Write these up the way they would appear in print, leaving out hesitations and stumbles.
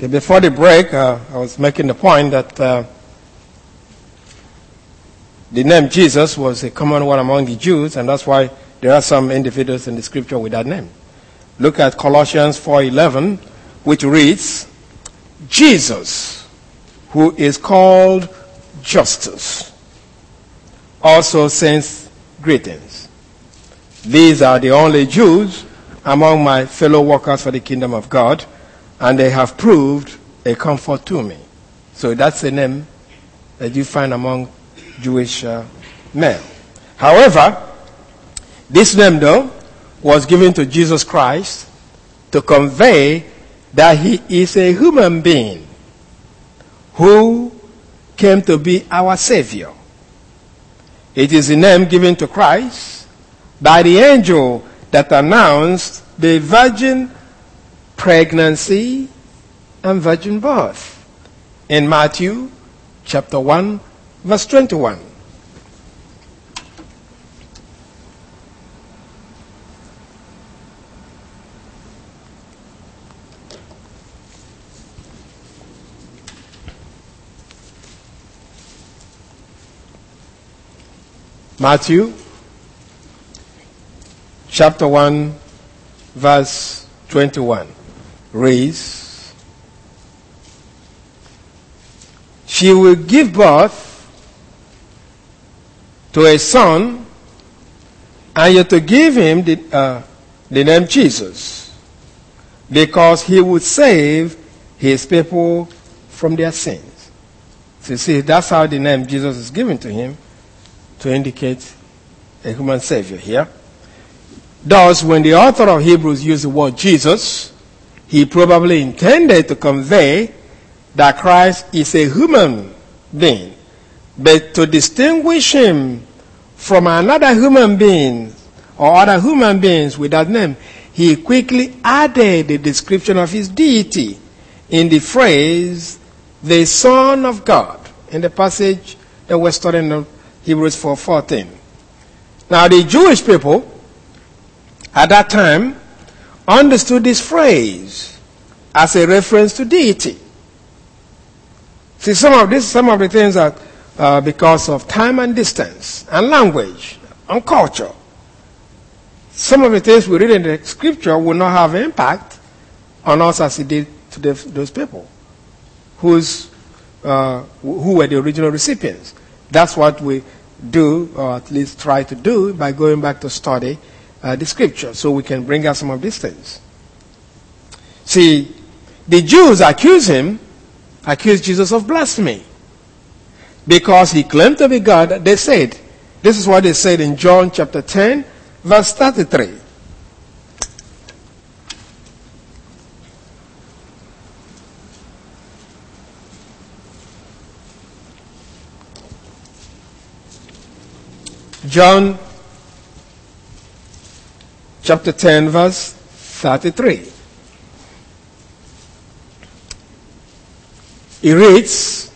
Okay, before the break, I was making the point that the name Jesus was a common one among the Jews, and that's why there are some individuals in the scripture with that name. Look at Colossians 4:11, which reads, Jesus, who is called Justus, also sends greetings. These are the only Jews among my fellow workers for the kingdom of God, and they have proved a comfort to me. So that's a name that you find among Jewish men. However, this name, though, was given to Jesus Christ to convey that he is a human being who came to be our Savior. It is a name given to Christ by the angel that announced the virgin pregnancy and virgin birth in Matthew chapter 1, verse 21. Matthew chapter 1, verse 21 reads, she will give birth to a son, and you're to give him the name Jesus, because he would save his people from their sins. So you see, that's how the name Jesus is given to him, to indicate a human savior here. Thus, when the author of Hebrews used the word Jesus, he probably intended to convey that Christ is a human being. But to distinguish him from another human being or other human beings with that name, he quickly added the description of his deity in the phrase, the Son of God, in the passage that we're studying in Hebrews 4:14. Now, the Jewish people at that time understood this phrase as a reference to deity. See, some of the things are because of time and distance and language and culture. Some of the things we read in the scripture will not have impact on us as it did to those people who were the original recipients. That's what we do, or at least try to do, by going back to study the scripture, so we can bring out some of these things. See, the Jews accused Jesus of blasphemy because he claimed to be God. They said, this is what they said in John chapter 10, verse 33. John chapter 10, verse 33. It reads,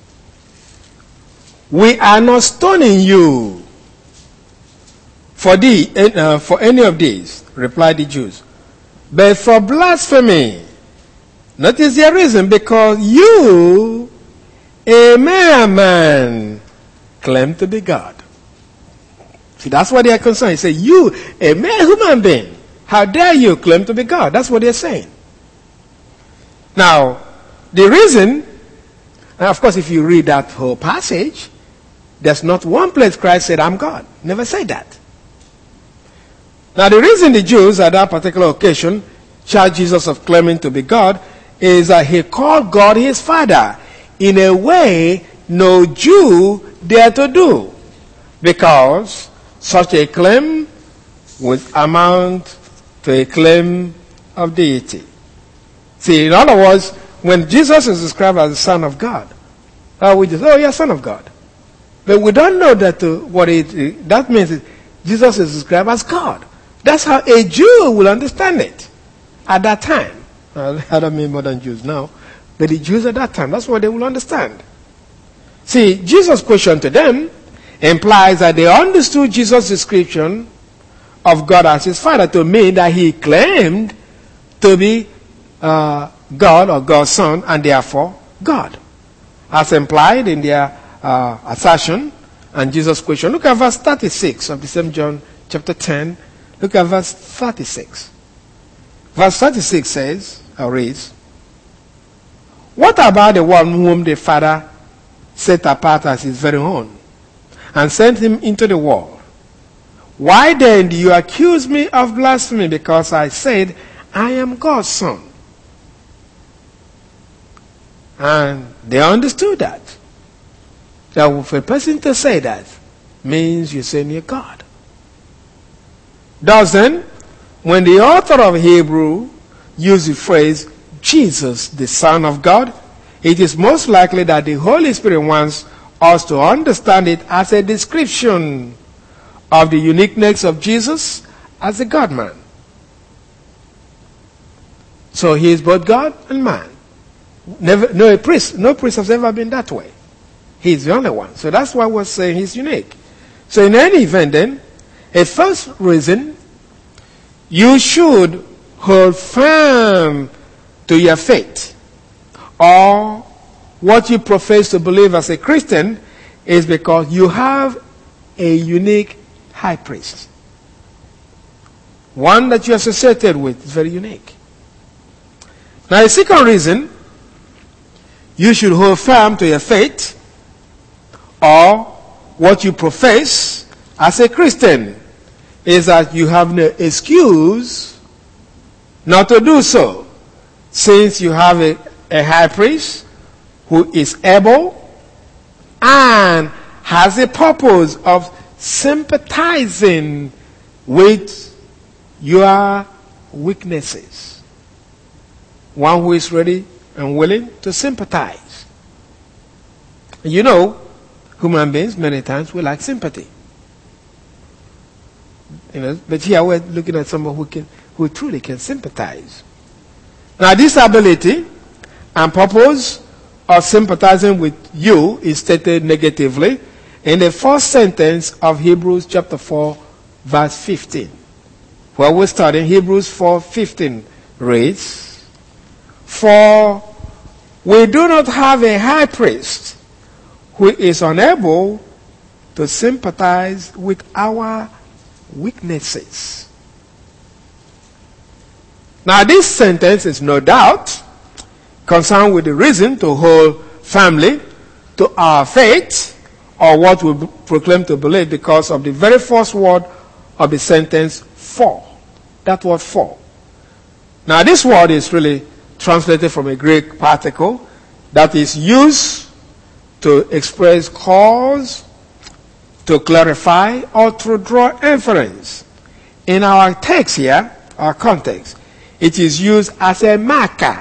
we are not stoning you for any of these, replied the Jews, but for blasphemy. Notice their reason, because you, a mere man, claim to be God. See, that's what they are concerned. He said, you, a mere human being, how dare you claim to be God? That's what they're saying. Now, the reason, and of course, if you read that whole passage, there's not one place Christ said, I'm God. Never said that. Now, the reason the Jews at that particular occasion charged Jesus of claiming to be God is that he called God his Father in a way no Jew dared to do, because such a claim would amount to a claim of deity. See, in other words, when Jesus is described as the Son of God, we just, yeah, Son of God. But we don't know that that means Jesus is described as God. That's how a Jew will understand it at that time. I don't mean modern Jews now, but the Jews at that time, that's what they will understand. See, Jesus' question to them implies that they understood Jesus' description of God as his Father to mean that he claimed to be God or God's Son, and therefore God, as implied in their assertion and Jesus' question. Look at verse 36 of the same John chapter 10. Look at verse 36. Verse 36 says, or reads, "What about the one whom the Father set apart as his very own, and sent him into the world? Why then do you accuse me of blasphemy, because I said, I am God's Son?" And they understood that. That for a person to say that means you're saying you're God. Thus then, when the author of Hebrew used the phrase, Jesus, the Son of God, it is most likely that the Holy Spirit wants us to understand it as a description of the uniqueness of Jesus as a God-man. So he is both God and man. No priest has ever been that way. He's the only one. So that's why we're saying he's unique. So in any event then, a first reason, you should hold firm to your faith, or what you profess to believe as a Christian, is because you have a unique high priest. One that you're associated with is very unique. Now, the second reason you should hold firm to your faith, or what you profess as a Christian, is that you have no excuse not to do so, since you have a high priest who is able and has a purpose of sympathizing with your weaknesses. One who is ready and willing to sympathize. You know, human beings many times we lack sympathy. But here we're looking at someone who truly can sympathize. Now, this ability and purpose of sympathizing with you is stated negatively in the first sentence of Hebrews chapter 4, verse 15. Where we're studying, Hebrews 4:15 reads, "For we do not have a high priest who is unable to sympathize with our weaknesses." Now, this sentence is no doubt concerned with the reason to hold firmly to our faith, or what we proclaim to believe, because of the very first word of the sentence, "for." That word "for." Now, this word is really translated from a Greek particle that is used to express cause, to clarify, or to draw inference. In our text here, our context, it is used as a marker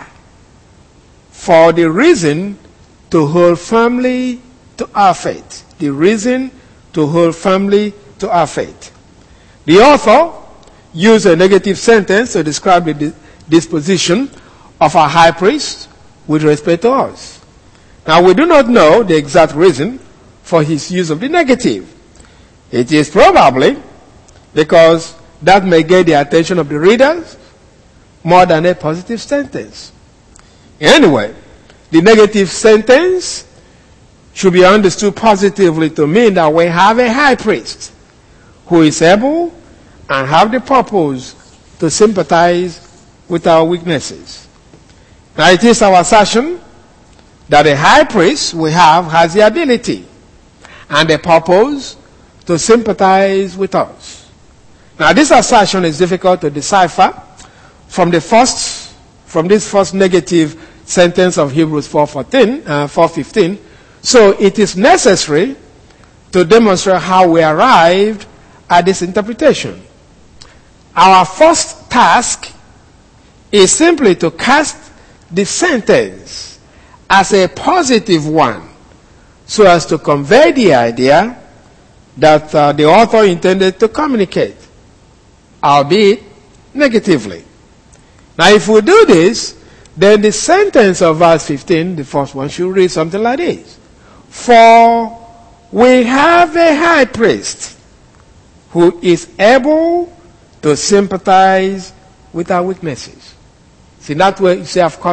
for the reason to hold firmly to our faith. The reason to hold firmly to our faith. The author used a negative sentence to describe the disposition of our high priest with respect to us. Now, we do not know the exact reason for his use of the negative. It is probably because that may get the attention of the readers more than a positive sentence. Anyway, the negative sentence should be understood positively to mean that we have a high priest who is able and have the purpose to sympathize with our weaknesses. Now, it is our assertion that a high priest we have has the ability and the purpose to sympathize with us. Now, this assertion is difficult to decipher from this first negative sentence of Hebrews 4:15. So it is necessary to demonstrate how we arrived at this interpretation. Our first task is simply to cast the sentence as a positive one, so as to convey the idea that the author intended to communicate, albeit negatively. Now, if we do this, then the sentence of verse 15, the first one, should read something like this: "For we have a high priest who is able to sympathize with our weaknesses." See, that way, you see, I've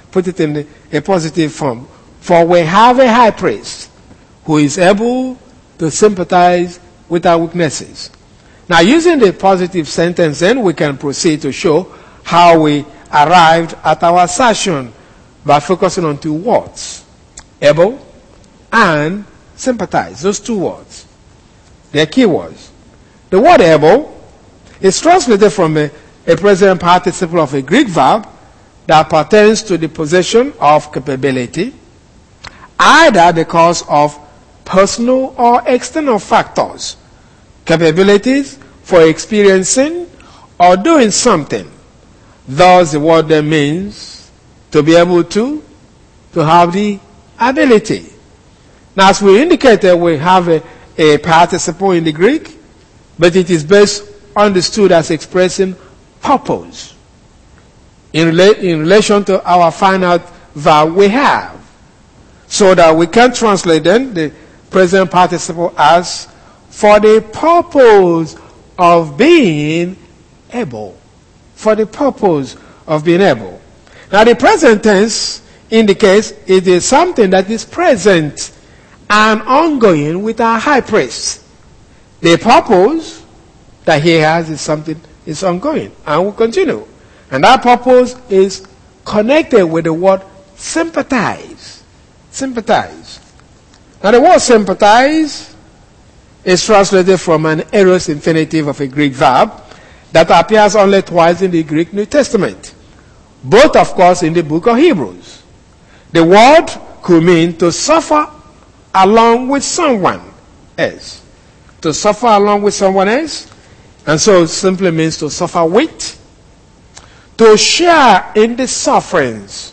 put it in a positive form. For we have a high priest who is able to sympathize with our weaknesses. Now, using the positive sentence, then we can proceed to show how we arrived at our assertion by focusing on two words: able and sympathize. Those two words, they're key words. The word able is translated from a present participle of a Greek verb that pertains to the possession of capability, either because of personal or external factors. Capabilities for experiencing or doing something. Thus, the word then means to be able to have the ability. Now, as we indicated, we have a participle in the Greek, but it is best understood as expressing purpose in relation to our finite verb we have, so that we can translate then the present participle as for the purpose of being able. For the purpose of being able. Now, the present tense indicates it is something that is present and ongoing with our high priest. The purpose that he has is something is ongoing and will continue. And that purpose is connected with the word sympathize. Sympathize. Now, the word sympathize is translated from an aorist infinitive of a Greek verb that appears only twice in the Greek New Testament, both, of course, in the book of Hebrews. The word could mean to suffer along with someone else. To suffer along with someone else, and so it simply means to suffer with, to share in the sufferings.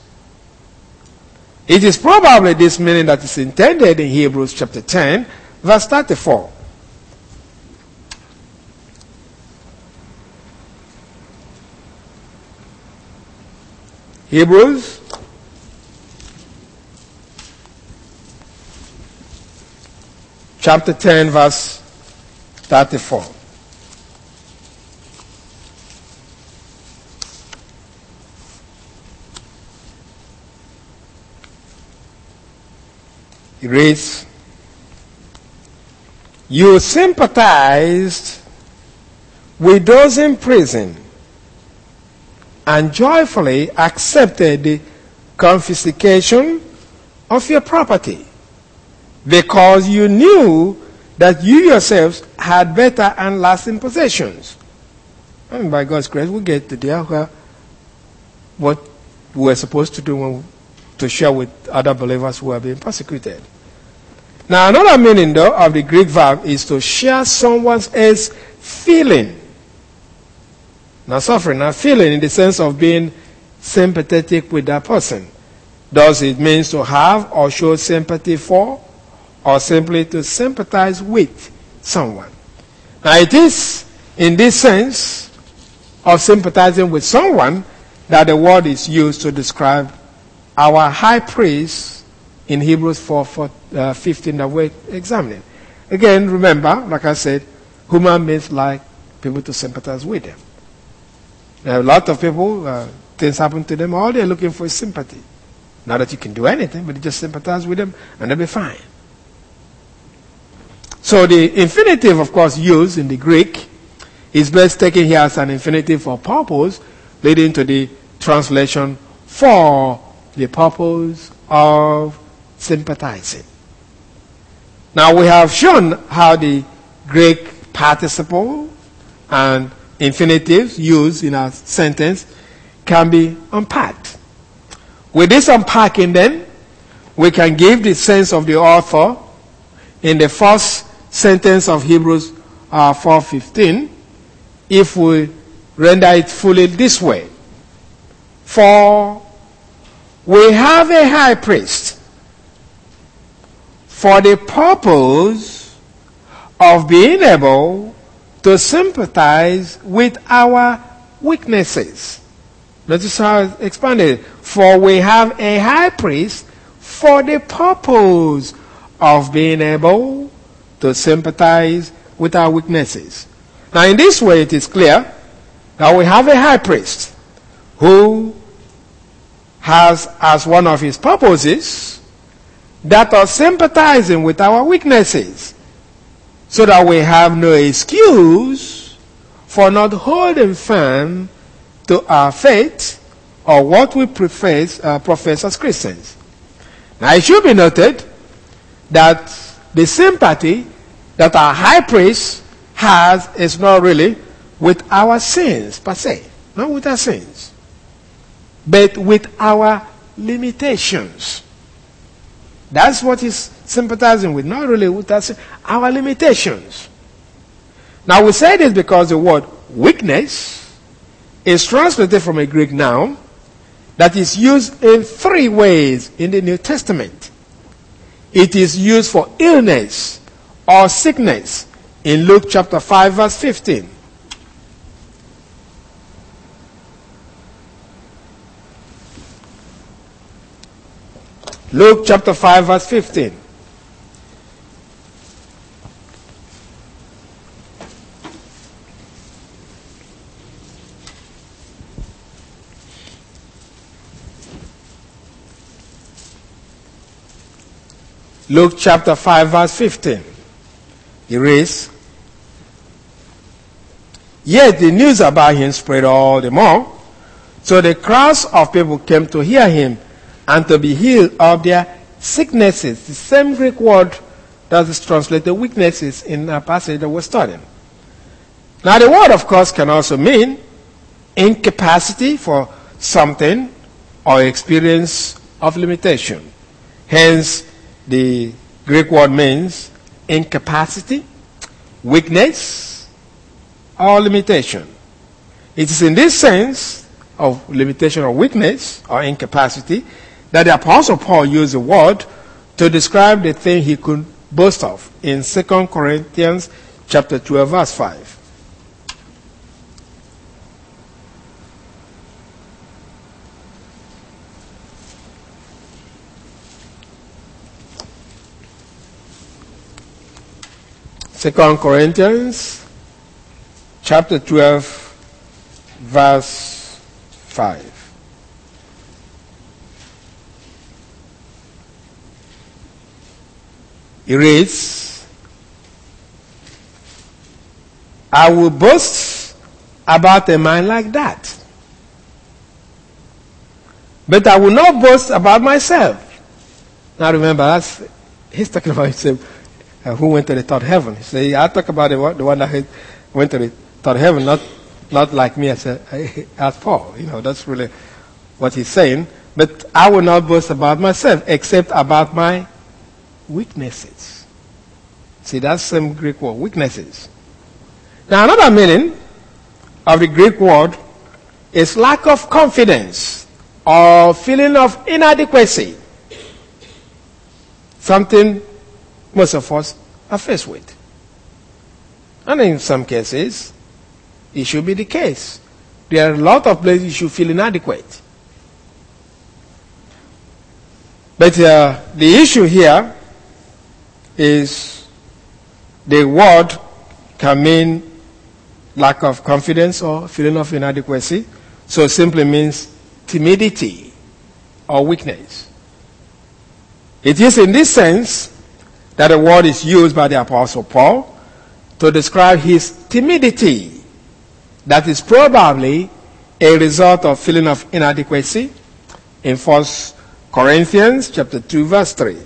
It is probably this meaning that is intended in Hebrews chapter 10, verse 34. Hebrews chapter 10, verse 34. It reads, "You sympathized with those in prison and joyfully accepted the confiscation of your property, because you knew that you yourselves had better and lasting possessions." And by God's grace, we get to there where what we're supposed to do to share with other believers who are being persecuted. Now, another meaning, though, of the Greek verb is to share someone else's feeling. Not suffering, not feeling, in the sense of being sympathetic with that person. Thus, it means to have or show sympathy for, or simply to sympathize with someone. Now, it is in this sense of sympathizing with someone that the word is used to describe our high priest in Hebrews 4:15 that we're examining. Again, remember, like I said, human beings like people to sympathize with them. There are a lot of people, things happen to them, all they're looking for is sympathy. Not that you can do anything, but you just sympathize with them and they'll be fine. So the infinitive, of course, used in the Greek is best taken here as an infinitive for purpose, leading to the translation for the purpose of sympathizing. Now, we have shown how the Greek participle and infinitives used in a sentence can be unpacked. With this unpacking, then, we can give the sense of the author in the first sentence of Hebrews 4:15 if we render it fully this way. For we have a high priest for the purpose of being able to sympathize with our weaknesses. Notice how it's expanded. For we have a high priest for the purpose of being able to sympathize with our weaknesses. Now, in this way, it is clear that we have a high priest who has as one of his purposes that of sympathizing with our weaknesses, so that we have no excuse for not holding firm to our faith or what we profess as Christians. Now, it should be noted that the sympathy that our high priest has is not really with our sins per se, not with our sins, but with our limitations. That's what he's sympathizing with, not really with us, our limitations. Now, we say this because the word weakness is translated from a Greek noun that is used in 3 ways in the New Testament. It is used for illness or sickness in Luke chapter 5, verse 15. Luke chapter 5, verse 15. Luke chapter 5, verse 15. It reads, "Yet the news about him spread all the more, so the crowds of people came to hear him and to be healed of their sicknesses." The same Greek word that is translated weaknesses in our passage that we're studying. Now, the word, of course, can also mean incapacity for something or experience of limitation. Hence, the Greek word means incapacity, weakness, or limitation. It is in this sense of limitation or weakness or incapacity that the Apostle Paul used the word to describe the thing he could boast of in 2 Corinthians chapter 12, verse 5. Second Corinthians chapter 12, verse 5. It reads, "I will boast about a man like that, but I will not boast about myself." Now remember, he's talking about himself. Who went to the third heaven. See, I talk about the one that went to the third heaven, not like me as Paul. That's really what he's saying. But I will not boast about myself, except about my weaknesses. See, that's the same Greek word, weaknesses. Now, another meaning of the Greek word is lack of confidence or feeling of inadequacy. Something most of us are faced with. And in some cases, it should be the case. There are a lot of places you should feel inadequate. But the issue here is the word can mean lack of confidence or feeling of inadequacy. So it simply means timidity or weakness. It is in this sense that the word is used by the Apostle Paul to describe his timidity that is probably a result of feeling of inadequacy in 1 Corinthians chapter 2, verse 3.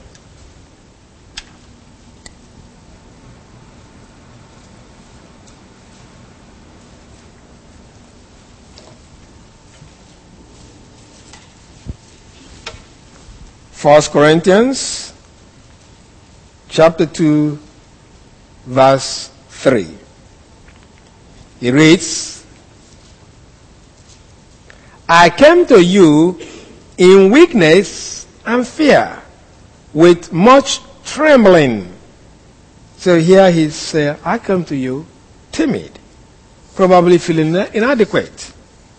First Corinthians chapter 2, verse 3. It reads, "I came to you in weakness and fear, with much trembling." So here he said, I come to you timid, probably feeling inadequate.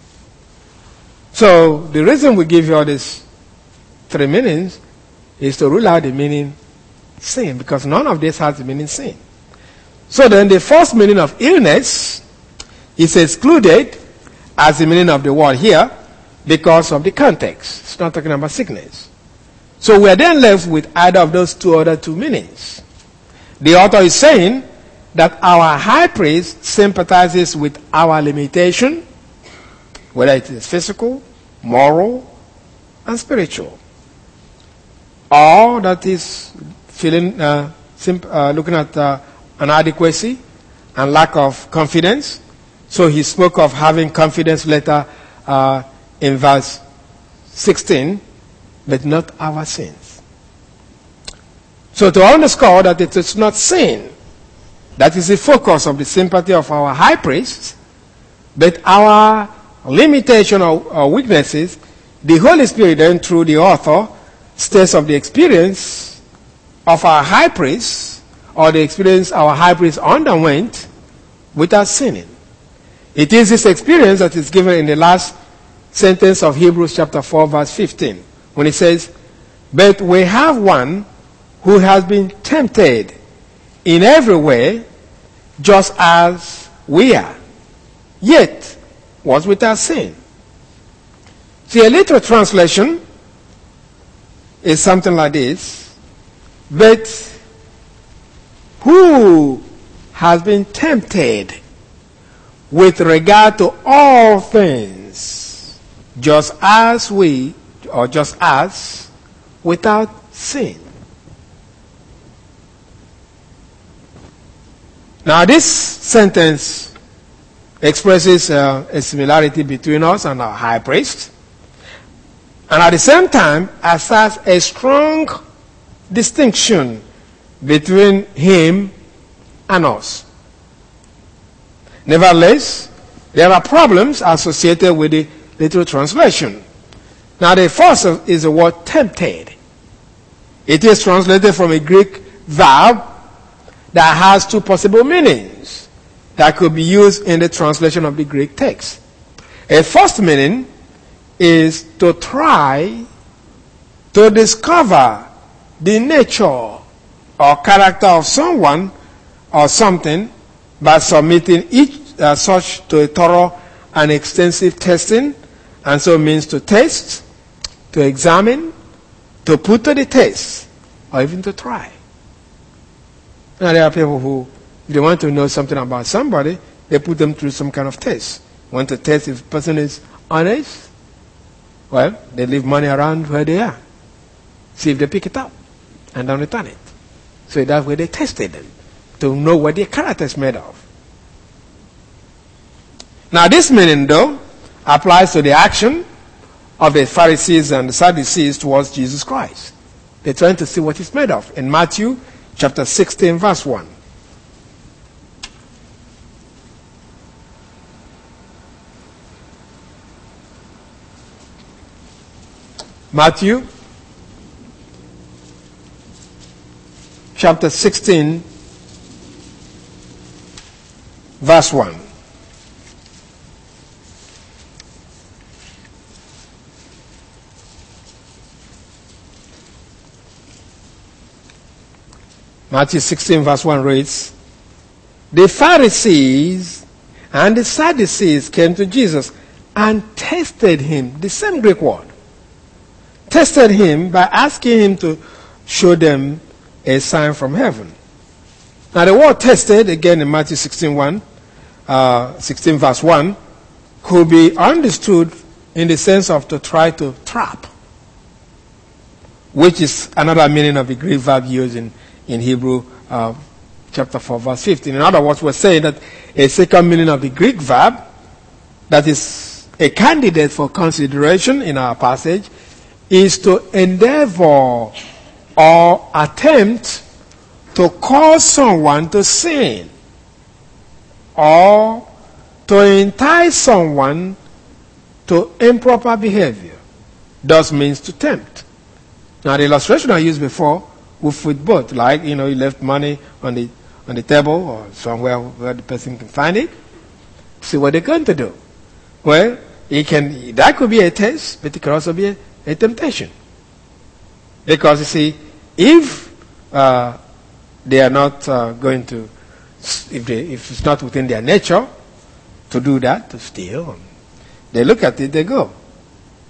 So the reason we give you all these 3 meanings is to rule out the meaning sin, because none of this has the meaning sin. So then the first meaning of illness is excluded as the meaning of the word here, because of the context. It's not talking about sickness. So we are then left with either of those other two meanings. The author is saying that our high priest sympathizes with our limitation, whether it is physical, moral, and spiritual. Or that is feeling, looking at inadequacy and lack of confidence. So he spoke of having confidence later in verse 16, but not our sins. So to underscore that it is not sin, that is the focus of the sympathy of our high priest, but our limitation or weaknesses, the Holy Spirit then through the author states of the experience of our high priest, or the experience our high priest underwent without sinning. It is this experience that is given in the last sentence of Hebrews chapter 4 verse 15, when it says, "But we have one who has been tempted in every way, just as we are, yet was without sin." See, a literal translation is something like this: "But who has been tempted with regard to all things, just as we, or just as, without sin." Now this sentence expresses a similarity between us and our high priest, and at the same time asserts a strong distinction between him and us. Nevertheless, there are problems associated with the literal translation. Now the first is the word tempted. It is translated from a Greek verb that has two possible meanings that could be used in the translation of the Greek text. A first meaning is to try to discover the nature or character of someone or something by submitting each such to a thorough and extensive testing, and so means to test, to examine, to put to the test, or even to try. Now there are people who, if they want to know something about somebody, they put them through some kind of test. Want to test if the person is honest? Well, they leave money around where they are. See if they pick it up and don't return it. So that's where they tested them, to know what their character is made of. Now this meaning, though, applies to the action of the Pharisees and the Sadducees towards Jesus Christ. They're trying to see what he's made of. In Matthew chapter 16, verse 1. Matthew chapter 16, verse 1. Matthew 16 verse 1 reads, "The Pharisees and the Sadducees came to Jesus and tested him," the same Greek word, tested him by asking him to show them a sign from heaven. Now the word tested, again in Matthew 16 verse 1, could be understood in the sense of to try to trap, which is another meaning of the Greek verb used in Hebrew chapter 4 verse 15. In other words, we're saying that a second meaning of the Greek verb that is a candidate for consideration in our passage is to endeavor or attempt to cause someone to sin, or to entice someone to improper behavior. Thus means to tempt. Now the illustration I used before with both, like, you left money on the table or somewhere where the person can find it. See what they're going to do. Well, that could be a test, but it could also be a temptation. Because you see, if they are not going to, if it's not within their nature to do that, to steal, they look at it, they go.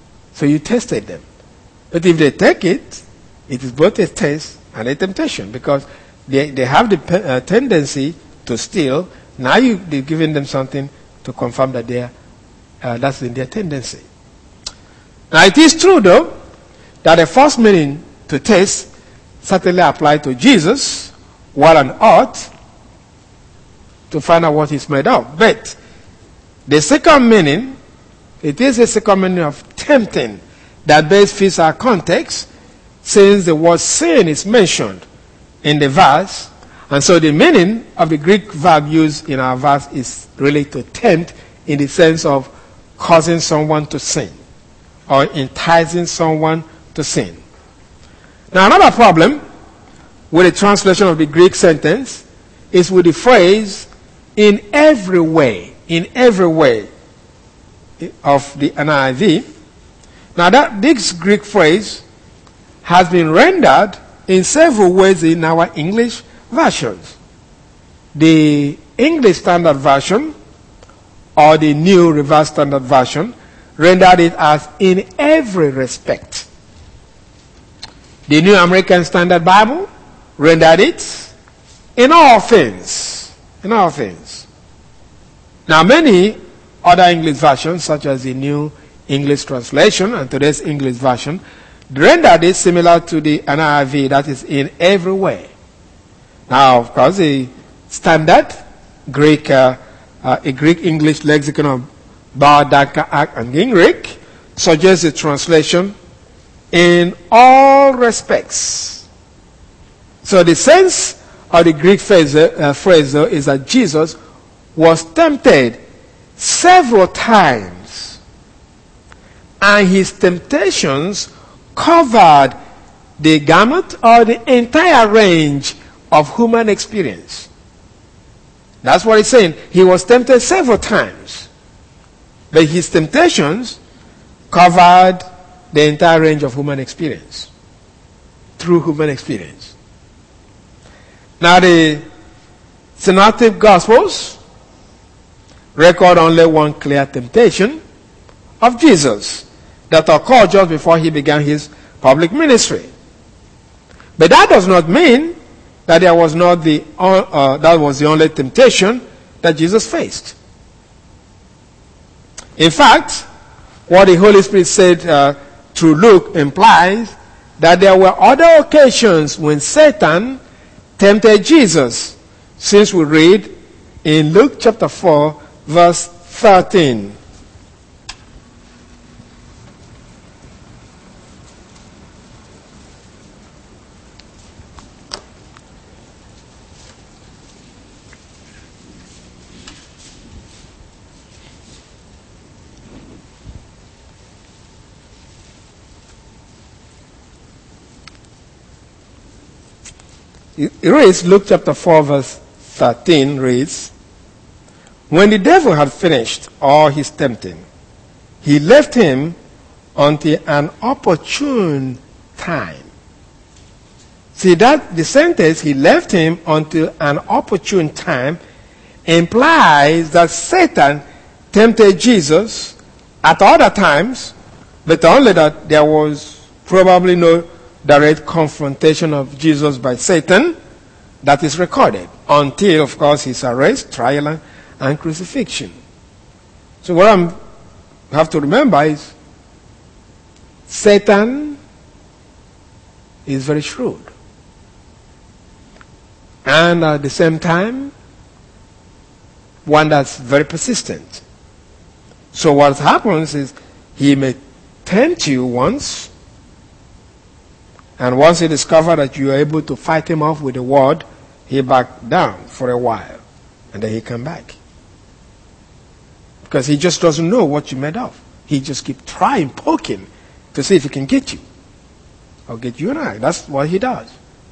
So you tested them. But if they take it, it is both a test and a temptation, because they have the tendency to steal. Now you've given them something to confirm that that's in their tendency. Now it is true, though, that the first meaning to test certainly applied to Jesus while on earth to find out what he's made of. But the second meaning, it is a second meaning of tempting that best fits our context, since the word sin is mentioned in the verse. And so the meaning of the Greek verb used in our verse is really to tempt, in the sense of causing someone to sin or enticing someone to sin. Now, another problem with the translation of the Greek sentence is with the phrase in every way of the NIV. Now, this Greek phrase has been rendered in several ways in our English versions. The English Standard Version or the New Revised Standard Version rendered it as in every respect. The New American Standard Bible rendered it in all things. In all things. Now, many other English versions, such as the New English Translation and today's English version, rendered it similar to the NIV, that is, in every way. Now, of course, the standard Greek, a Greek English lexicon of Bauer, Daka, Ack, and Gingrich suggests the translation in all respects. So the sense of the Greek phrase though, is that Jesus was tempted several times, and his temptations covered the gamut or the entire range of human experience. That's what he's saying. He was tempted several times, but his temptations covered the entire range of human experience, through human experience. Now, the Synoptic Gospels record only one clear temptation of Jesus that occurred just before he began his public ministry. But that does not mean that that was the only temptation that Jesus faced. In fact, what the Holy Spirit said through Luke implies that there were other occasions when Satan tempted Jesus, since we read in Luke chapter 4, verse 13. It reads, Luke chapter 4, verse 13 reads, when the devil had finished all his tempting, he left him until an opportune time. See, that the sentence, he left him until an opportune time, implies that Satan tempted Jesus at other times, but only that there was probably no direct confrontation of Jesus by Satan that is recorded, until, of course, his arrest, trial, and crucifixion. So what I have to remember is Satan is very shrewd. And at the same time, one that's very persistent. So what happens is he may tempt you once, and once he discovers that you are able to fight him off with the word, he back down for a while, and then he come back. Because he just doesn't know what you made of. He just keep trying, poking, to see if he can get you. Or get you and I. That's what he does.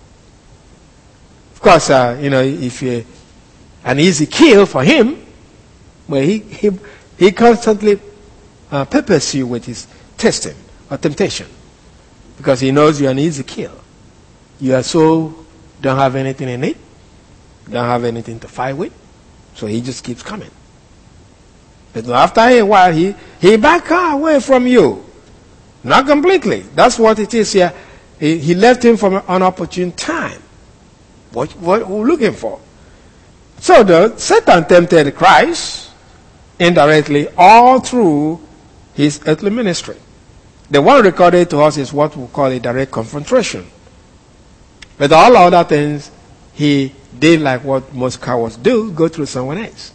Of course, if you're an easy kill for him, well, he constantly peppers you with his testing or temptation. Because he knows you're an easy kill. You are don't have anything in it. Don't have anything to fight with. So he just keeps coming. But after a while, he back away from you. Not completely. That's what it is here. He left him for an unopportune time. What we're looking for. So Satan tempted Christ indirectly all through his earthly ministry. The one recorded to us is what we call a direct confrontation. But all other things, he did like what most cowards do, go through someone else.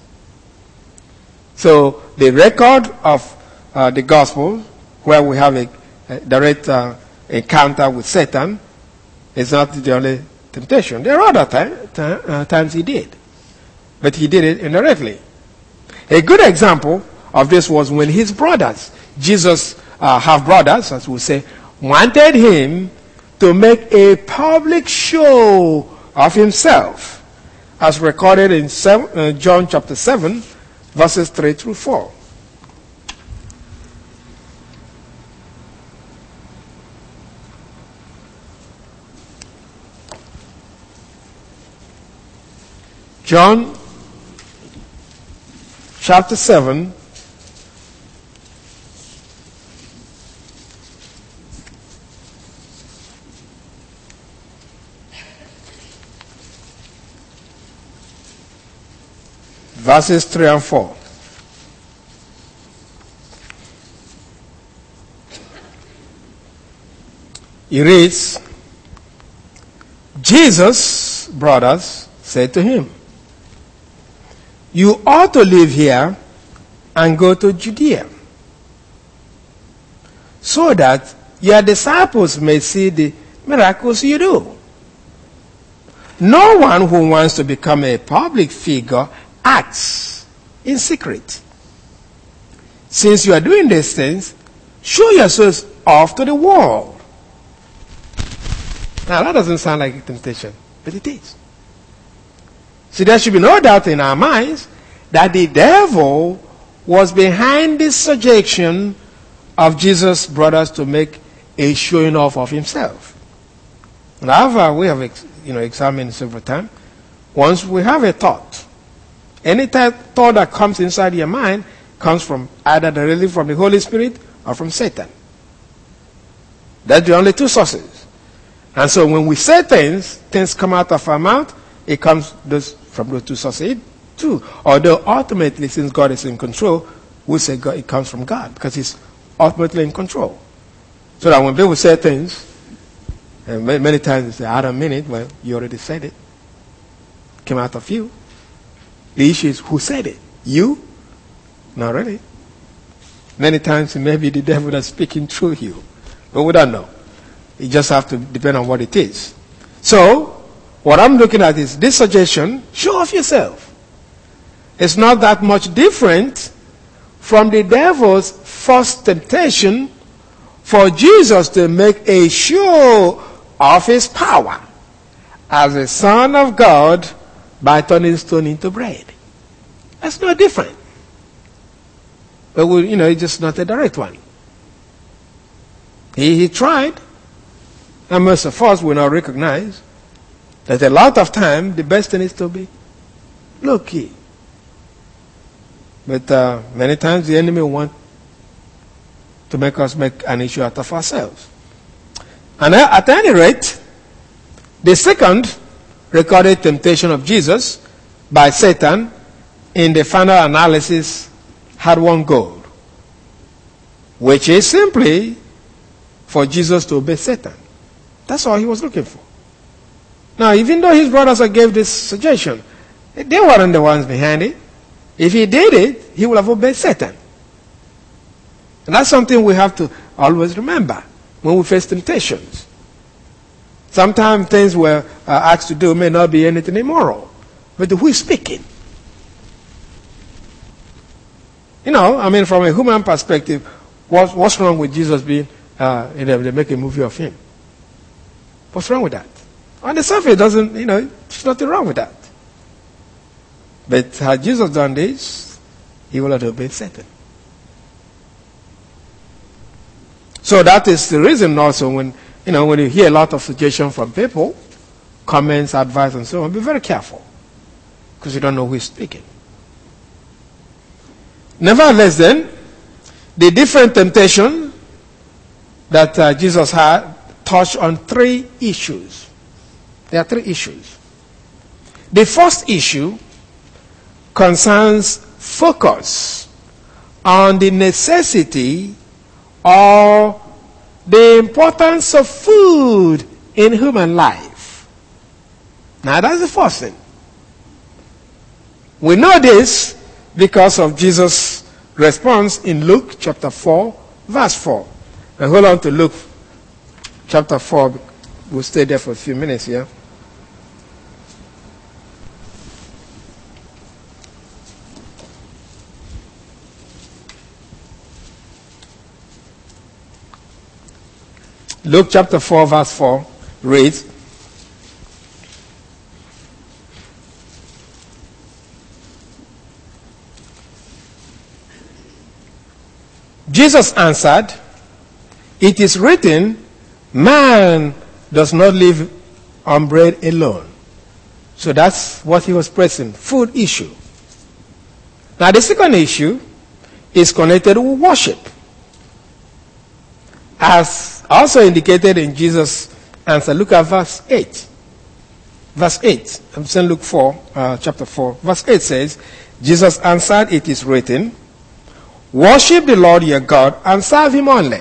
So the record of the gospel, where we have a direct encounter with Satan, is not the only temptation. There are other times he did. But he did it indirectly. A good example of this was when his brothers, Jesus' half-brothers, as we say, wanted him to make a public show of himself, as recorded in John chapter 7, verses 3 through 4. John chapter 7, verses 3 and 4. He reads, Jesus, brothers, said to him, you ought to live here and go to Judea, so that your disciples may see the miracles you do. No one who wants to become a public figure acts in secret. Since you are doing these things, show yourselves off to the world. Now that doesn't sound like a temptation, but it is. See, there should be no doubt in our minds that the devil was behind this suggestion of Jesus' brothers to make a showing off of himself. Now, we have examined several times. Once we have a thought, any thought that comes inside your mind comes from either directly from the Holy Spirit or from Satan. That's the only two sources. And so when we say things come out of our mouth, it comes from those two sources too. Although ultimately, since God is in control, we say it comes from God because He's ultimately in control. So that when people say things, and many times they say, I don't mean it, well, you already said it. Came out of you. The issue is who said it? You? Not really. Many times it may be the devil that's speaking through you. But we don't know. It just has to depend on what it is. So, what I'm looking at is this suggestion, show off yourself. It's not that much different from the devil's first temptation for Jesus to make a show of his power as a son of God by turning stone into bread. That's no different. But it's just not a direct one. He tried, and most of us will not recognize that a lot of time the best thing is to be low-key. But many times the enemy wants to make us make an issue out of ourselves. And at any rate, the second recorded temptation of Jesus by Satan in the final analysis had one goal, which is simply for Jesus to obey Satan. That's all he was looking for. Now, even though his brothers gave this suggestion, they weren't the ones behind it. If he did it, he would have obeyed Satan. And that's something we have to always remember when we face temptations. Sometimes things we're asked to do may not be anything immoral, but who is speaking? From a human perspective, what's wrong with Jesus being, they make a movie of him? What's wrong with that? On the surface, there's nothing wrong with that. But had Jesus done this, he would have obeyed Satan. So that is the reason also when you hear a lot of suggestions from people, comments, advice, and so on, be very careful. Because you don't know who is speaking. Nevertheless then, the different temptation that Jesus had touched on three issues. There are three issues. The first issue concerns focus on the necessity or the importance of food in human life. Now that's the first thing. We know this because of Jesus' response in Luke chapter 4, verse 4. And hold on to Luke chapter 4. We'll stay there for a few minutes here. Luke chapter 4, verse 4 reads, Jesus answered, "It is written, man does not live on bread alone." So that's what he was pressing, food issue. Now the second issue is connected with worship. As also indicated in Jesus' answer, look at verse 8. Verse 8, I'm saying Luke 4, chapter 4. Verse 8 says, Jesus answered, "It is written, worship the Lord your God and serve him only."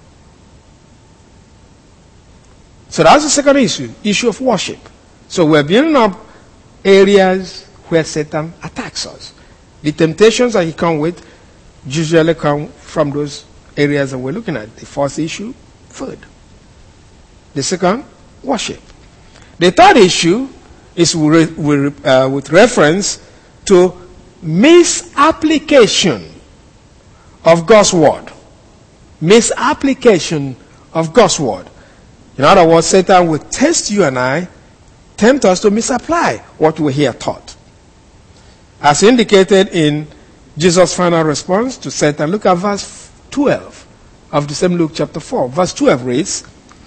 So that's the second issue of worship. So we're building up areas where Satan attacks us. The temptations that he comes with usually come from those areas that we're looking at. The first issue, food. The second, worship. The third issue is with reference to misapplication of God's word. Misapplication of God's word. In other words, Satan will test you and I, tempt us to misapply what we hear taught. As indicated in Jesus' final response to Satan, look at verse 12 of the same Luke chapter 4. Verse 12 reads,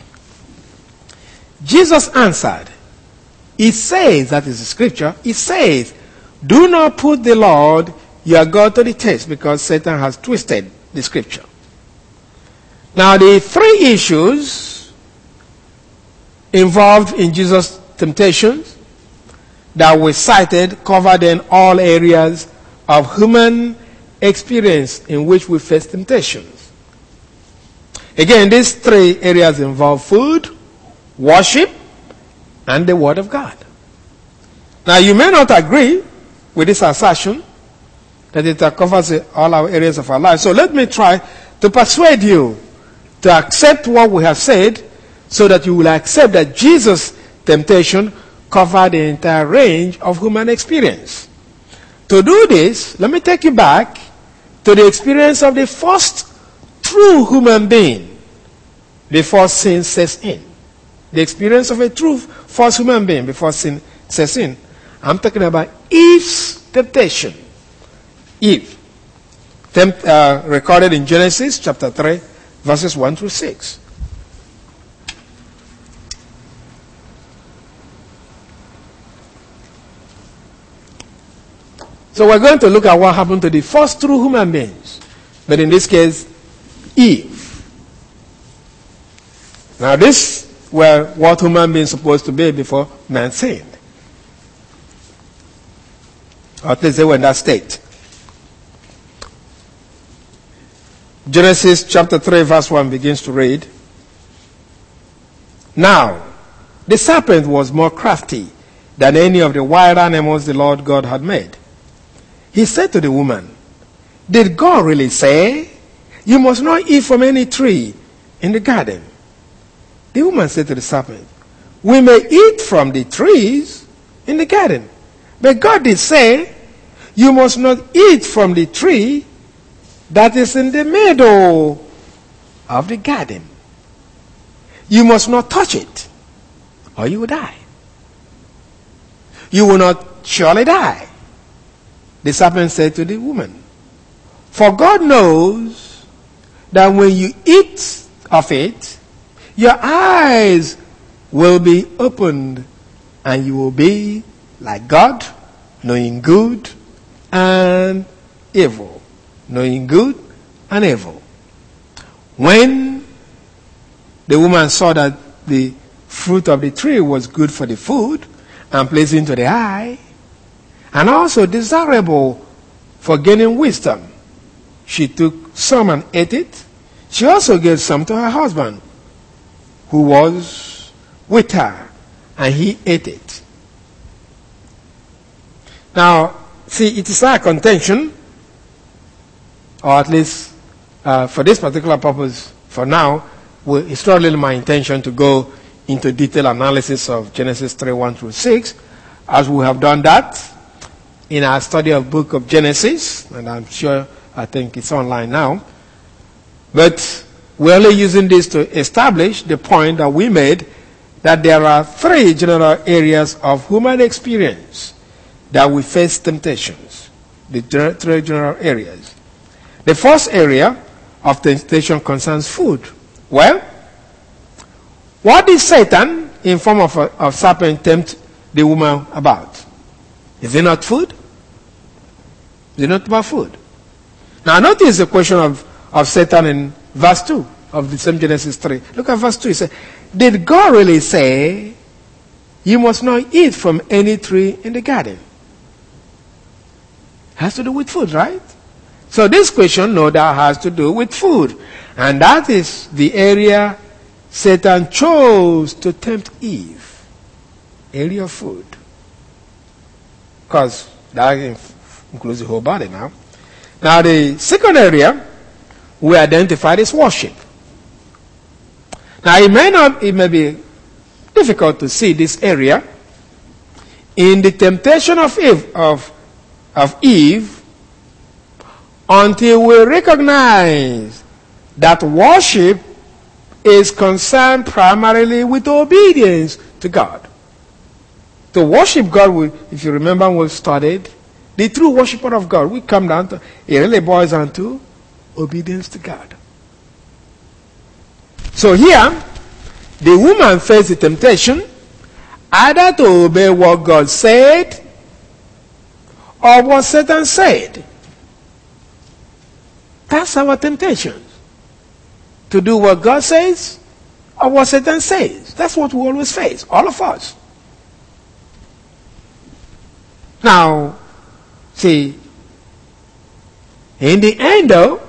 Jesus answered, it says, that is the scripture, it says, do not put the Lord your God to the test, because Satan has twisted the scripture. Now the three issues involved in Jesus' temptations that were cited covered in all areas of human experience in which we face temptations. Again, these three areas involve food, worship, and the Word of God. Now, you may not agree with this assertion that it covers all our areas of our life. So let me try to persuade you to accept what we have said, so that you will accept that Jesus' temptation covered the entire range of human experience. To do this, let me take you back to the experience of the first true human being before sin sets in. The experience of a true first human being before sin sets in. I'm talking about Eve's temptation. Eve, recorded in Genesis chapter 3, verses 1 through 6. So we're going to look at what happened to the first true human beings, but in this case, Eve. Now this were what human beings supposed to be before man sinned. Or at least they were in that state. Genesis chapter 3 verse 1 begins to read, Now the serpent was more crafty than any of the wild animals the Lord God had made. He said to the woman, Did God really say, you must not eat from any tree in the garden? The woman said to the serpent, We may eat from the trees in the garden, but God did say, you must not eat from the tree that is in the middle of the garden. You must not touch it, or you will die. You will not surely die. The serpent said to the woman, For God knows that when you eat of it, your eyes will be opened, and you will be like God, knowing good and evil. Knowing good and evil. When the woman saw that the fruit of the tree was good for the food and pleasing to the eye, and also desirable for gaining wisdom. She took some and ate it. She also gave some to her husband, who was with her, and he ate it. Now, see, it is our contention, or at least for this particular purpose, for now, it's not really my intention to go into detailed analysis of Genesis 3:1 through 6, as we have done that in our study of book of Genesis, and I think it's online now. But we're only using this to establish the point that we made, that there are three general areas of human experience that we face temptations. The three general areas. The first area of temptation concerns food. Well, what did Satan, in form of serpent, tempt the woman about? Is it not food? Is it not about food? Now notice the question of Satan in verse 2 of the same Genesis 3. Look at verse 2. He said, did God really say, you must not eat from any tree in the garden? Has to do with food, right? So this question, no doubt, has to do with food. And that is the area Satan chose to tempt Eve. Area of food. Because that includes the whole body now. Now the second area we identified is worship. Now it may be difficult to see this area in the temptation of Eve until we recognize that worship is concerned primarily with obedience to God. To worship God, if you remember when we studied, the true worshiper of God, we come down to, it really boils down to obedience to God. So here, the woman faced the temptation either to obey what God said or what Satan said. That's our temptation. To do what God says or what Satan says. That's what we always face, all of us. Now, see, in the end though,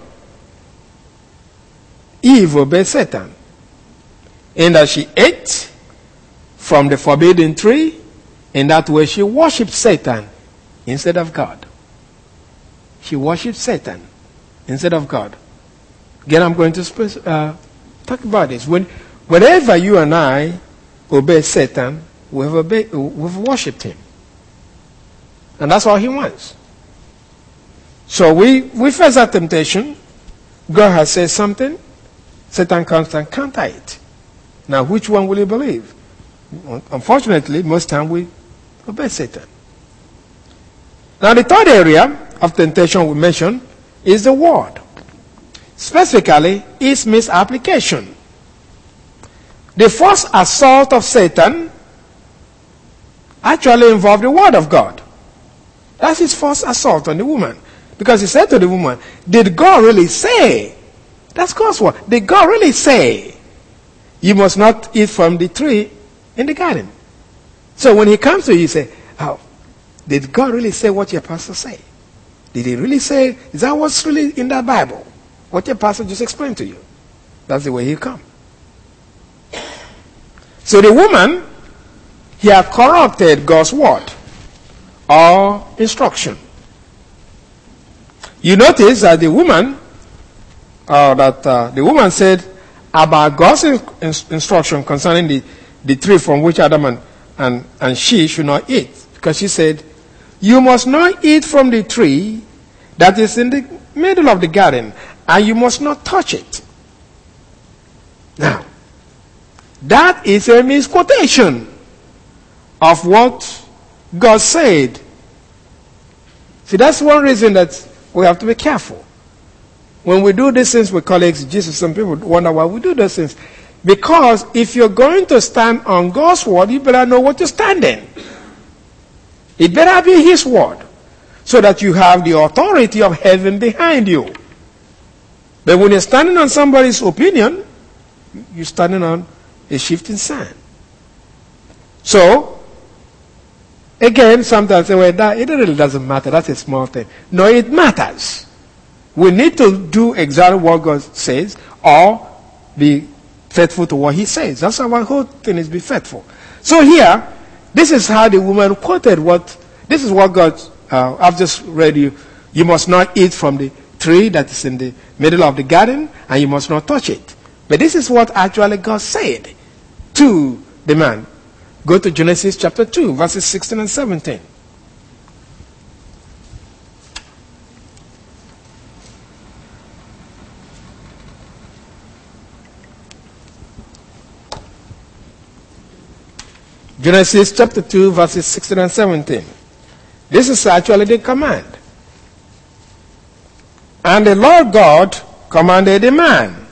Eve obeyed Satan, in that she ate from the forbidden tree. In that way she worshipped Satan instead of God. She worshipped Satan instead of God. Again, I'm going to talk about this. Whenever you and I obey Satan, we've worshipped him. And that's all he wants. So we face that temptation. God has said something. Satan comes and counter it. Now, which one will you believe? Unfortunately, most time we obey Satan. Now, the third area of temptation we mentioned is the word. Specifically, its misapplication. The first assault of Satan actually involved the word of God. That's his first assault on the woman. Because he said to the woman, did God really say? That's God's word. Did God really say, you must not eat from the tree in the garden? So when he comes to you, you say, oh, did God really say what your pastor said? Did he really say, is that what's really in that Bible? What your pastor just explained to you. That's the way he come. So the woman, he had corrupted God's word or instruction. You notice that the woman said about God's instruction concerning the tree from which Adam and she should not eat. Because she said, you must not eat from the tree that is in the middle of the garden, and you must not touch it. Now, that is a misquotation of what God said. See, that's one reason that we have to be careful. When we do these things with colleagues, Jesus, some people wonder why we do those things. Because if you're going to stand on God's word, you better know what you're standing. It better be his word, so that you have the authority of heaven behind you. But when you're standing on somebody's opinion, You're standing on a shifting sand. So, again, sometimes say, well, it really doesn't matter. That's a small thing. No, it matters. We need to do exactly what God says or be faithful to what he says. That's our whole thing, is be faithful. So here, this is how the woman quoted this is what God, I've just read you. You must not eat from the tree that is in the middle of the garden, and you must not touch it. But this is what actually God said to the man. Go to Genesis chapter 2, verses 16 and 17. Genesis chapter 2, verses 16 and 17. This is actually the command. And the Lord God commanded the man.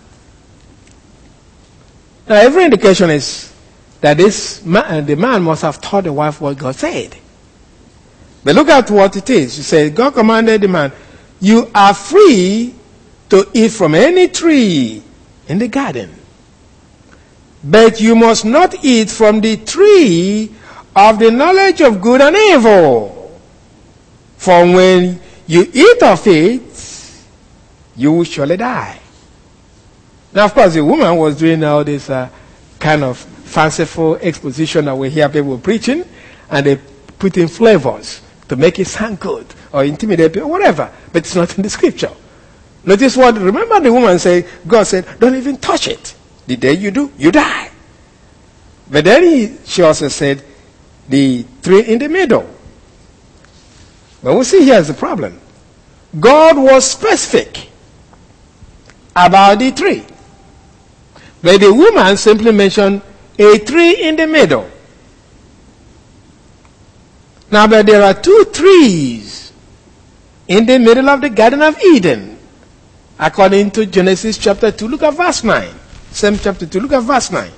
Now, every indication is that the man must have taught the wife what God said. But look at what it is. He said, God commanded the man, you are free to eat from any tree in the garden. But you must not eat from the tree of the knowledge of good and evil. For when you eat of it, you will surely die. Now, of course, the woman was doing all this kind of fanciful exposition that we hear people preaching, and they put in flavors to make it sound good or intimidate people, whatever. But it's not in the scripture. Notice what, remember the woman said, God said, don't even touch it. The day you do, you die. But then she also said, the tree in the middle. But we see here's the problem. God was specific about the tree. But the woman simply mentioned a tree in the middle. Now, but there are two trees in the middle of the Garden of Eden, according to Genesis chapter 2. Look at verse 9. Same chapter 2. Look at verse 9.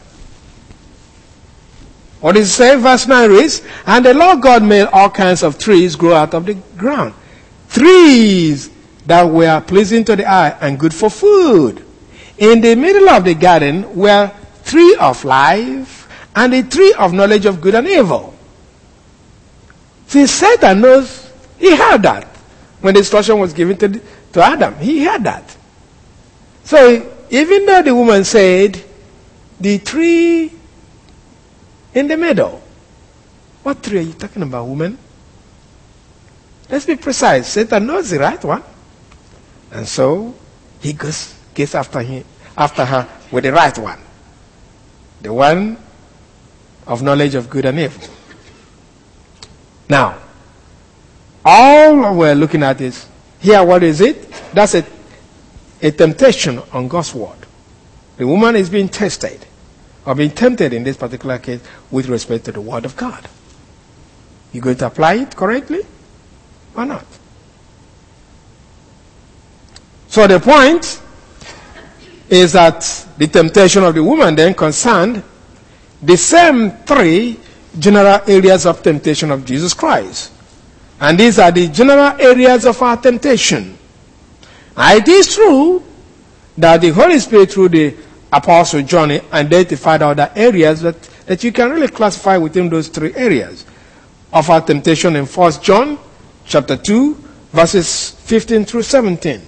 What does it say? Verse 9 reads, and the Lord God made all kinds of trees grow out of the ground. Trees that were pleasing to the eye and good for food. In the middle of the garden were tree of life and the tree of knowledge of good and evil. See, Satan knows, he heard that. When the instruction was given to Adam, he heard that. So, even though the woman said, the tree in the middle. What tree are you talking about, woman? Let's be precise. Satan knows the right one. And so, he gets after her with the right one. The one of knowledge of good and evil. Now, all we're looking at is, here what is it? That's a temptation on God's word. The woman is being tested, or being tempted in this particular case, with respect to the word of God. You going to apply it correctly or not? So the point is that the temptation of the woman then concerned the same three general areas of temptation of Jesus Christ. And these are the general areas of our temptation. Now, it is true that the Holy Spirit, through the Apostle John, identified other areas that you can really classify within those three areas of our temptation in 1 John chapter 2, verses 15 through 17.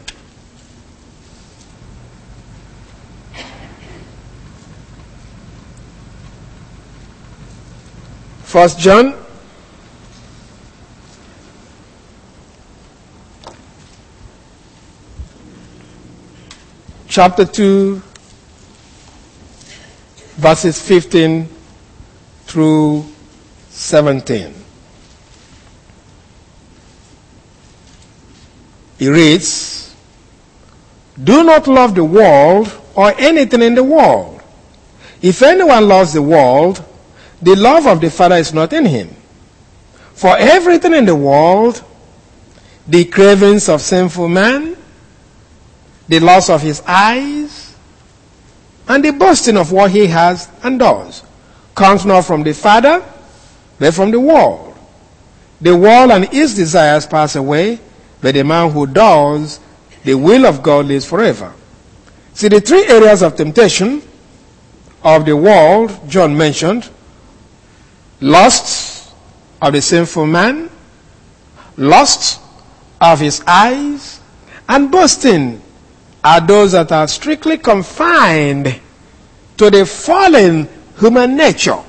First John chapter 2, verses 15 through 17. It reads, do not love the world or anything in the world. If anyone loves the world, the love of the Father is not in him. For everything in the world, the cravings of sinful man, the loss of his eyes, and the boasting of what he has and does, comes not from the Father, but from the world. The world and its desires pass away, but the man who does the will of God lives forever. See, the three areas of temptation of the world, John mentioned, lust of the sinful man, lust of his eyes, and boasting are those that are strictly confined to the fallen human nature.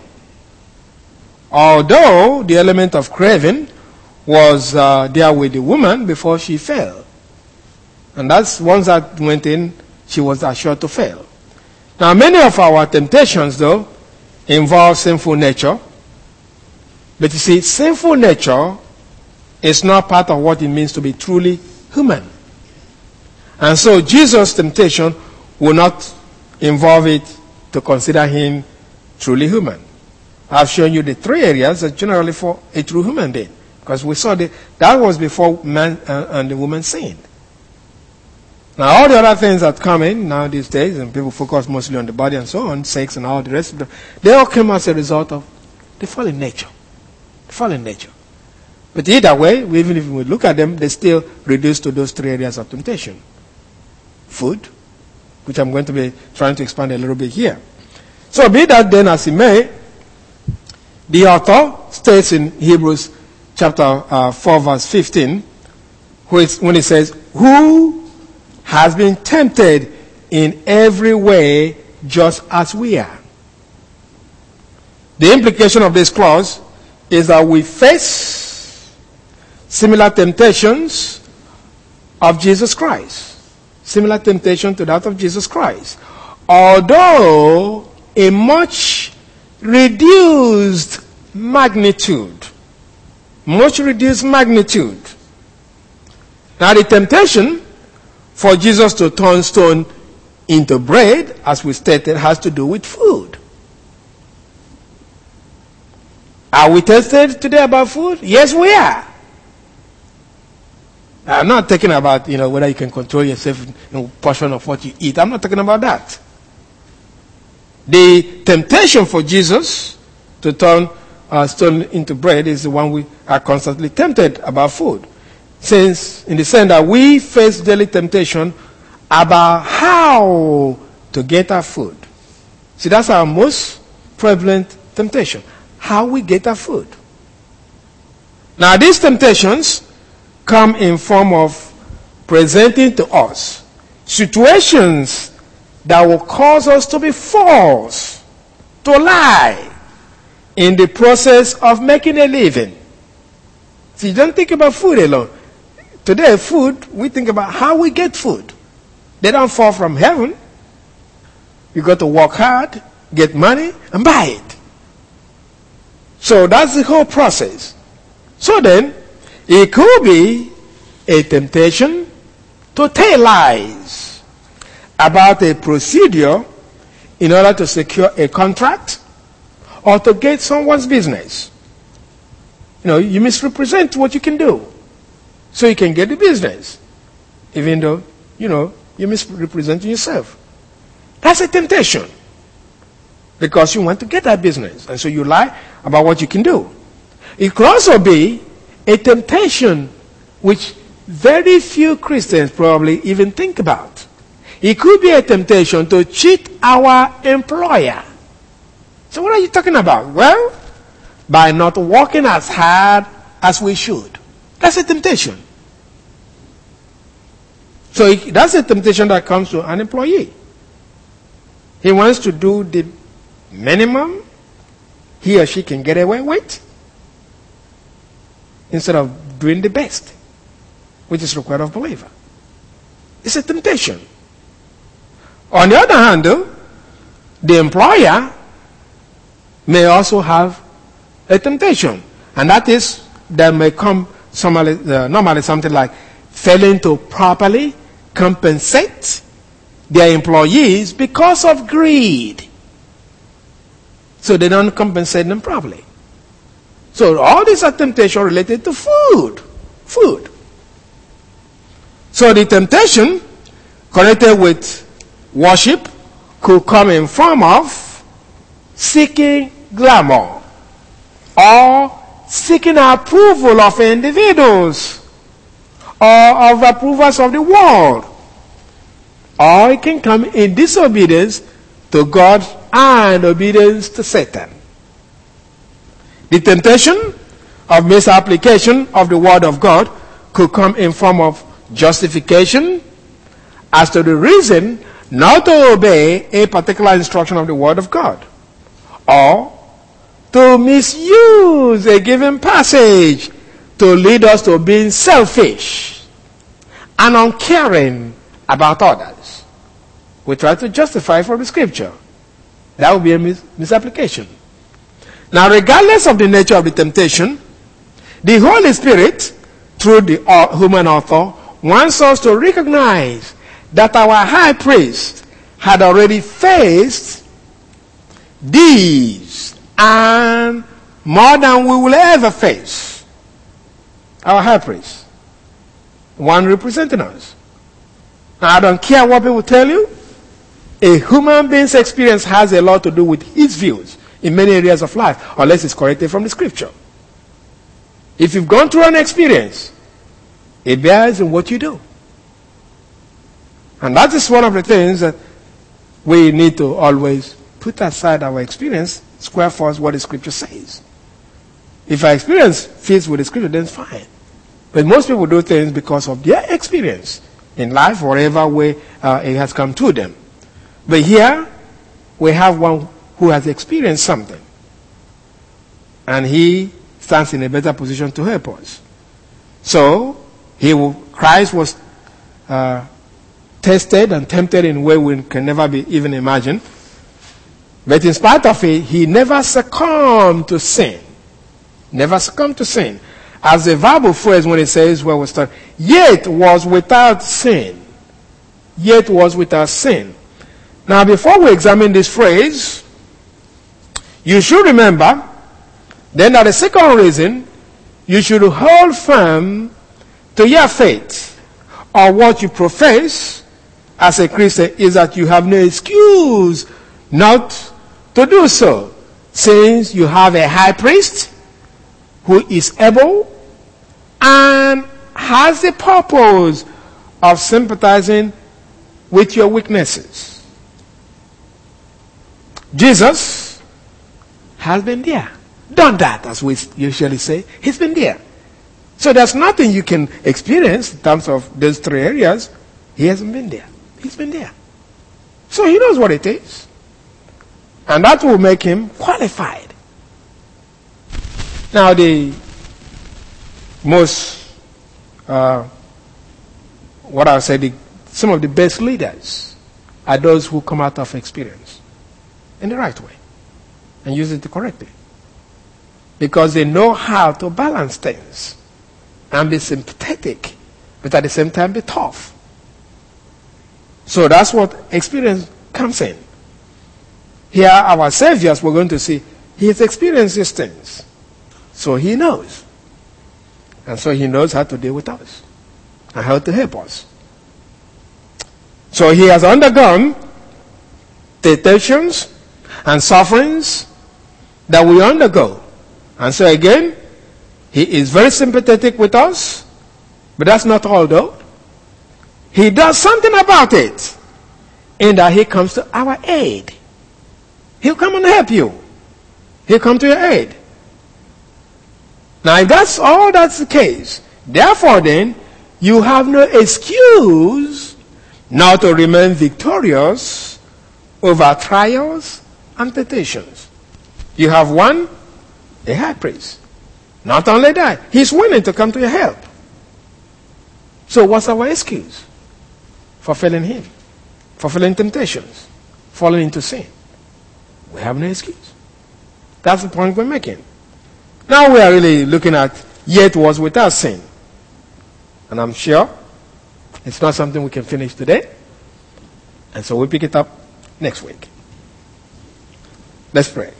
Although the element of craving was there with the woman before she fell. And that's once that went in, she was assured to fail. Now many of our temptations, though, involve sinful nature. But you see, sinful nature is not part of what it means to be truly human. And so Jesus' temptation will not involve it to consider him truly human. I've shown you the three areas that generally for a true human being. Because we saw that was before man and the woman sinned. Now all the other things that come in now these days, and people focus mostly on the body and so on, sex and all the rest of them, they all came as a result of the fallen nature. The fallen nature. But either way, even if we look at them, they still reduce to those three areas of temptation. Food, which I'm going to be trying to expand a little bit here. So be that then as it may, the author states in Hebrews chapter 4 verse 15, when he says, who has been tempted in every way just as we are. The implication of this clause is that we face similar temptations of Jesus Christ. Similar temptation to that of Jesus Christ. Although a much reduced magnitude. Much reduced magnitude. Now the temptation for Jesus to turn stone into bread, as we stated, has to do with food. Are we tested today about food? Yes, we are. I'm not talking about, whether you can control yourself in portion of what you eat. I'm not talking about that. The temptation for Jesus to turn stone into bread is the one we are constantly tempted about food. Since, in the sense that we face daily temptation about how to get our food. See, that's our most prevalent temptation. How we get our food. Now, these temptations come in form of presenting to us situations that will cause us to be false, to lie in the process of making a living. See, don't think about food alone. Today, food, we think about how we get food. They don't fall from heaven. You got to work hard, get money, and buy it. So that's the whole process. So then, it could be a temptation to tell lies about a procedure in order to secure a contract or to get someone's business. You misrepresent what you can do so you can get the business, even though, you're misrepresenting yourself. That's a temptation because you want to get that business, and so you lie about what you can do. It could also be a temptation which very few Christians probably even think about. It could be a temptation to cheat our employer. So what are you talking about? Well, by not working as hard as we should. That's a temptation. So that's a temptation that comes to an employee. He wants to do the minimum he or she can get away with instead of doing the best, which is required of believer. It's a temptation. On the other hand, though, the employer may also have a temptation, and that is there may come normally something like failing to properly compensate their employees because of greed. So they don't compensate them properly. So all these are temptations related to food. Food. So the temptation connected with worship could come in form of seeking glamour or seeking approval of individuals or of approvals of the world. Or it can come in disobedience to God and obedience to Satan. The temptation of misapplication of the word of God could come in form of justification as to the reason not to obey a particular instruction of the word of God, or to misuse a given passage to lead us to being selfish and uncaring about others. We try to justify from the scripture. That would be a misapplication. Now, regardless of the nature of the temptation, the Holy Spirit, through the human author, wants us to recognize that our high priest had already faced these and more than we will ever face. Our high priest, one representing us. Now, I don't care what people tell you. A human being's experience has a lot to do with his views in many areas of life, unless it's corrected from the scripture. If you've gone through an experience, it bears in what you do. And that is one of the things that we need to always put aside our experience, square first what the scripture says. If our experience fits with the scripture, then it's fine. But most people do things because of their experience in life, whatever way it has come to them. But here, we have one who has experienced something. And he stands in a better position to help us. So, Christ was tested and tempted in a way we can never be even imagine. But in spite of it, he never succumbed to sin. Never succumbed to sin. As the Bible phrase when it says where we start, yet was without sin. Yet was without sin. Now, before we examine this phrase, you should remember then that the second reason you should hold firm to your faith or what you profess as a Christian is that you have no excuse not to do so, since you have a high priest who is able and has the purpose of sympathizing with your weaknesses. Jesus has been there, done that, as we usually say. He's been there. So there's nothing you can experience in terms of those three areas. He hasn't been there. He's been there. So he knows what it is. And that will make him qualified. Now the most, some of the best leaders are those who come out of experience in the right way and use it correctly. Because they know how to balance things and be sympathetic, but at the same time be tough. So that's what experience comes in. Here, our Saviors, we're going to see, he has experienced these things. So he knows. And so he knows how to deal with us and how to help us. So he has undergone temptations and sufferings that we undergo. And so again, he is very sympathetic with us, but that's not all though. He does something about it in that he comes to our aid. He'll come and help you. He'll come to your aid. Now, if that's the case, therefore then, you have no excuse not to remain victorious over trials and temptations. You have one, a high priest. Not only that, he's willing to come to your help. So what's our excuse for failing him? For failing temptations? Falling into sin? We have no excuse. That's the point we're making. Now we are really looking at yet was without sin. And I'm sure it's not something we can finish today. And so we'll pick it up next week. Let's pray.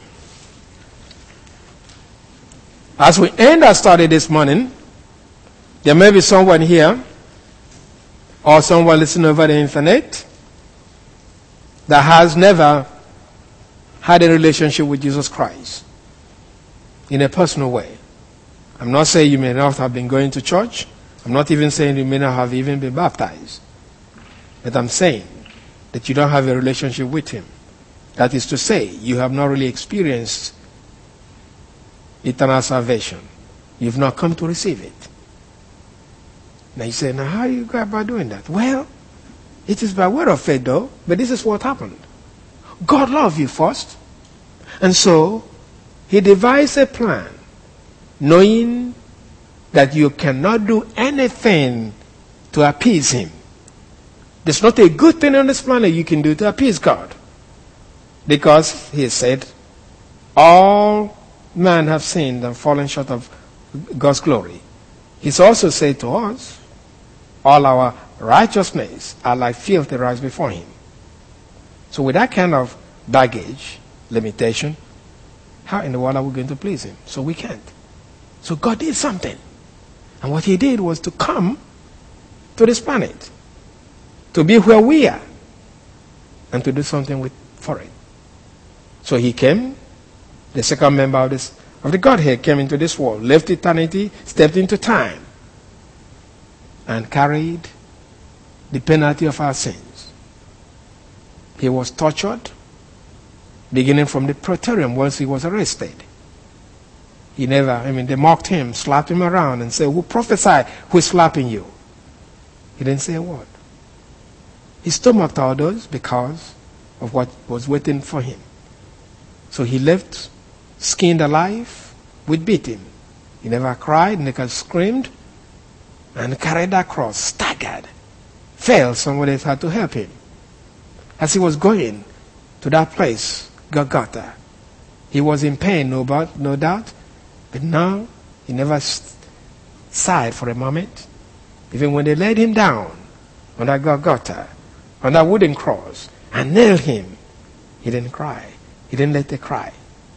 As we end our study this morning, there may be someone here or someone listening over the internet that has never had a relationship with Jesus Christ in a personal way. I'm not saying you may not have been going to church. I'm not even saying you may not have even been baptized. But I'm saying that you don't have a relationship with him. That is to say, you have not really experienced eternal salvation. You've not come to receive it. Now you say, now how do you go about doing that? Well, it is by word of faith though, but this is what happened. God loved you first, and so he devised a plan, knowing that you cannot do anything to appease him. There's not a good thing on this planet you can do to appease God. Because he said, all men have sinned and fallen short of God's glory. He's also said to us, all our righteousness are like filthy rags before him. So with that kind of baggage, limitation, how in the world are we going to please him? So we can't. So God did something. And what he did was to come to this planet, to be where we are, and to do something for it. So he came, the second member of the Godhead came into this world, left eternity, stepped into time, and carried the penalty of our sins. He was tortured, beginning from the praetorium once he was arrested. They mocked him, slapped him around, and said, who prophesied? Who is slapping you? He didn't say a word. He stomached all those because of what was waiting for him. So he left, skinned alive, with beating. He never cried, never screamed, and carried that cross, staggered, fell. Somebody had to help him. As he was going to that place, Golgotha, he was in pain, no doubt, but now he never sighed for a moment. Even when they laid him down on that Golgotha, on that wooden cross, and nailed him, he didn't cry. He didn't let it cry.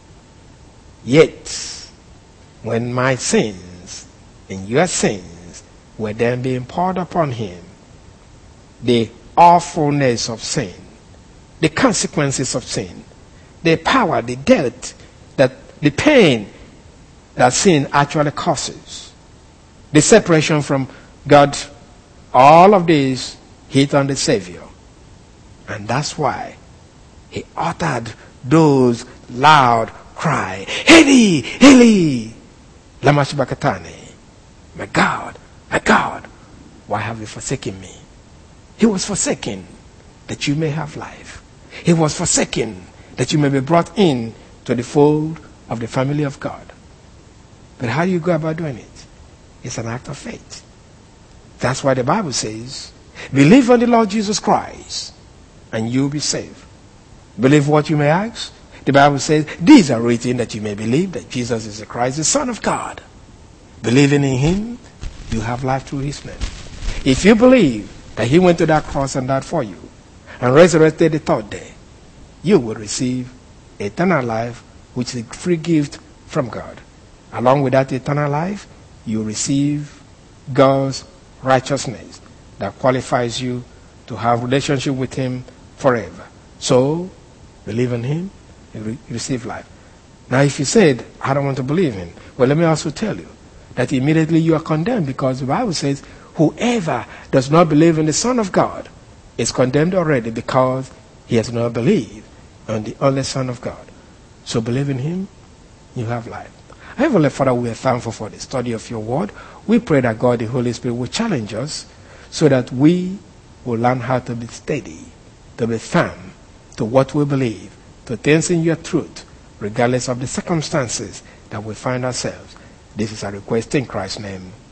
Yet, when my sins and your sins were then being poured upon him, the awfulness of sin, the consequences of sin, the power, the death, the pain that sin actually causes, the separation from God, all of this hit on the Savior. And that's why he uttered those loud cry, Eli, Eli, lama sabachthani. My God, why have you forsaken me? He was forsaken that you may have life. He was forsaken that you may be brought in to the fold of the family of God. But how do you go about doing it? It's an act of faith. That's why the Bible says, believe on the Lord Jesus Christ and you'll be saved. Believe what you may ask. The Bible says, these are written that you may believe that Jesus is the Christ, the Son of God. Believing in him, you have life through his name. If you believe that he went to that cross and died for you and resurrected the third day, you will receive eternal life, which is a free gift from God. Along with that eternal life, you receive God's righteousness that qualifies you to have relationship with him forever. So, believe in him, you receive life. Now, if you said, I don't want to believe in him, well, let me also tell you that immediately you are condemned, because the Bible says, whoever does not believe in the Son of God is condemned already, because he has not believed on the only Son of God. So believe in him, you have life. Heavenly Father, we are thankful for the study of your word. We pray that God, the Holy Spirit, will challenge us so that we will learn how to be steady, to be firm, to what we believe, to things in your truth, regardless of the circumstances that we find ourselves. This is our request in Christ's name.